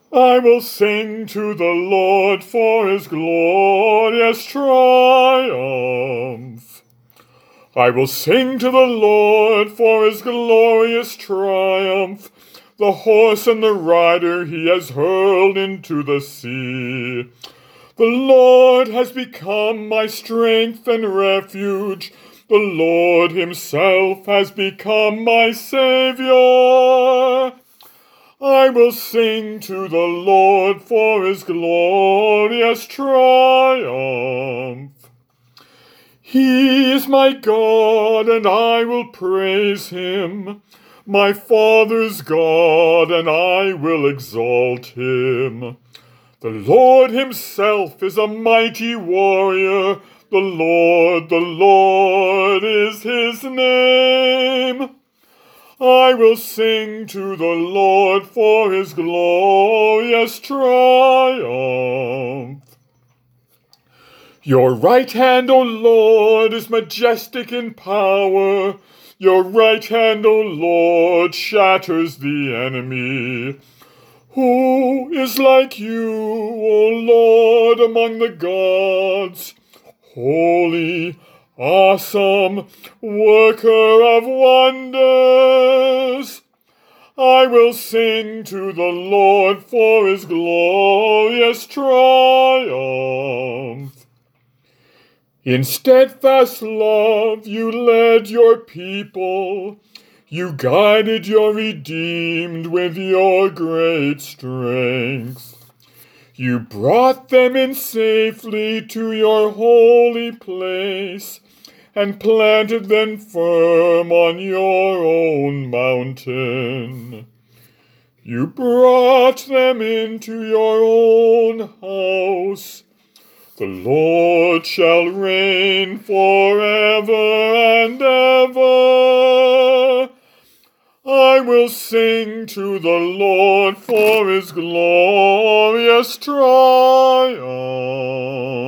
I will sing to the Lord for his glorious triumph. I will sing to the Lord for his glorious triumph. The horse and the rider he has hurled into the sea. The Lord has become my strength and refuge. The Lord himself has become my Savior. I will sing to the Lord for his glorious triumph. He is my God, and I will praise him, my Father's God, and I will exalt him. The Lord himself is a mighty warrior. The Lord is his name. I will sing to the Lord for his glorious triumph. Your right hand, O Lord, is majestic in power. Your right hand, O Lord, shatters the enemy. Who is like you, O Lord, among the gods? Holy, awesome, worker of wonders. I will sing to the Lord for his glorious triumph. In steadfast love you led your people. You guided your redeemed with your great strength. You brought them in safely to your holy place and planted them firm on your own mountain. You brought them into your own house. The Lord shall reign forever and ever. I will sing to the Lord for his glorious triumph.